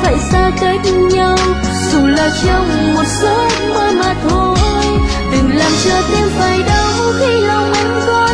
phải xa cách nhau, dù là trong một giấc mơ mà thôi. Đừng làm cho tim phải đau khi lòng anh có